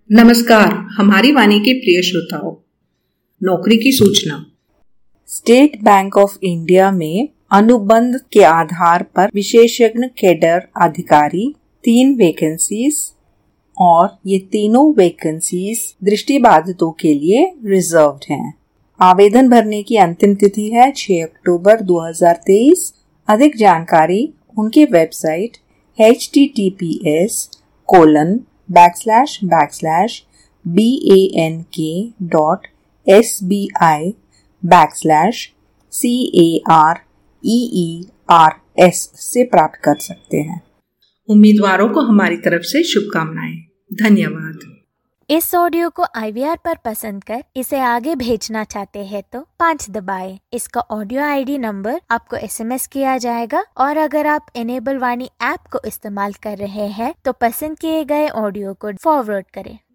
नमस्कार हमारी वाणी के प्रिय श्रोताओं, नौकरी की सूचना। स्टेट बैंक ऑफ इंडिया में अनुबंध के आधार पर विशेषज्ञ कैडर अधिकारी 3 वैकेंसीज और ये तीनों वैकेंसीज दृष्टिबाधितों के लिए रिजर्व्ड हैं। आवेदन भरने की अंतिम तिथि है 6 अक्टूबर 2023। अधिक जानकारी उनके वेबसाइट https://bank/careers से प्राप्त कर सकते हैं। उम्मीदवारों को हमारी तरफ से शुभकामनाएं। धन्यवाद। इस ऑडियो को IVR पर पसंद कर इसे आगे भेजना चाहते हैं तो 5 दबाएं। इसका ऑडियो ID नंबर आपको SMS किया जाएगा और अगर आप इनेबल वाणी ऐप को इस्तेमाल कर रहे हैं तो पसंद किए गए ऑडियो को फॉरवर्ड करें।